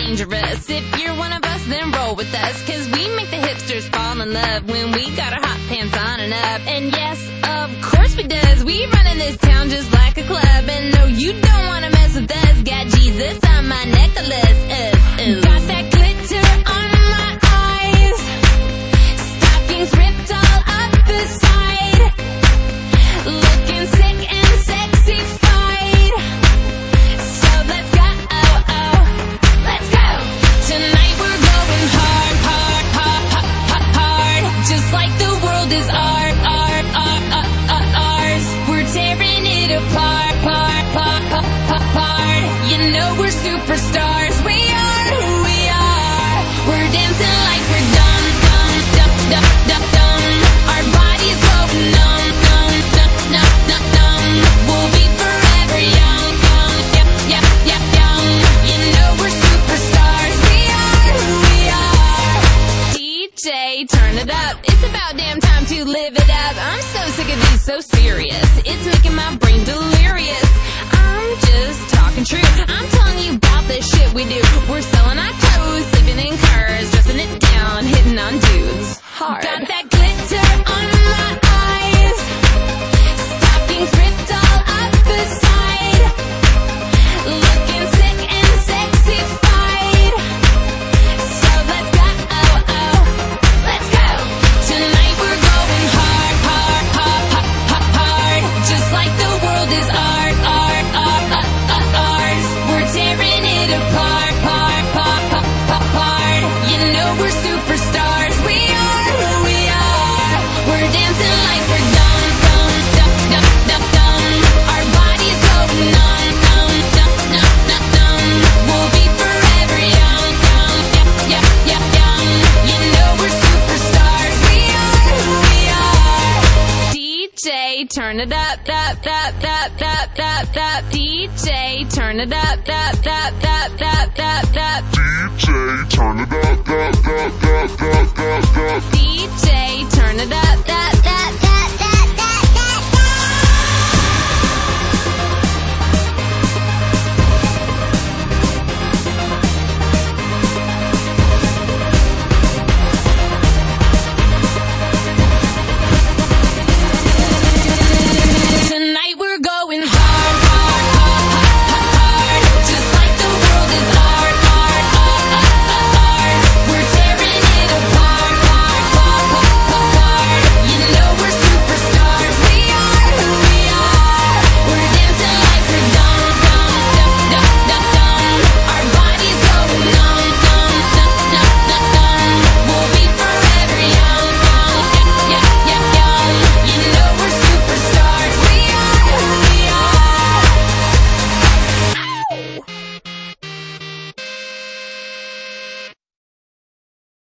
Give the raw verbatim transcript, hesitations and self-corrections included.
dangerous. If you're one of us, then roll with us, cause we make the hipsters fall in love when we got our hot pants on and up. And yes, of course we does. We run in this town just like a club. And no, you don't wanna mess with us. Got Jesus on my necklace. Uh, uh. Got that glitter on my eyes. Stockings ripped all up the side. Looking sick and sexy-fied. So let's go, oh, oh, let's go. Tonight we're going hard, hard, hard, hard, hard. Just like the world is art, art, art, art, art, ours. We're tearing it apart, part, part, part, part, part. You know we're superstars. We are who we are. We're dancing like we're dumb, dumb, dumb, dumb, dumb, dumb. Our bodies go numb, numb, numb, numb, numb, numb. We'll be forever young, young, yep, yep, yep, young. You know we're superstars. We are who we are. D J, turn it up. It's about damn time to live it up. I'm so sick of these so serious. It's making my brain delirious. I'm just talking true. I'm telling you about the shit we do. We're selling our clothes, sleeping in cars, dressing it down, hitting on dudes hard. Got that glitter on my eyes. Stockings ripped all up the side. Looking sick and sexy-fied. So let's go, oh, oh, let's go. Tonight we're going hard, hard, hard, hard, hard, hard. Just like the world is art, art, art, art, art, ours. We're tearing it apart, part, part, part, part, part. You know we're superstars. We are who we are. We're dancing like we're dumb, dumb, dumb, dumb, dumb, dumb. Our bodies go numb, numb, numb, numb, numb, numb. We'll be forever young, young, yep, yep, yep, young. You know we're superstars. We are who we are. D J, turn it up, up, up, up, up, up, up. D J, turn it up, up, up, up, up, up, up. D J, turn it up, up, up, up, up, up, up. D J, turn it up, up, up.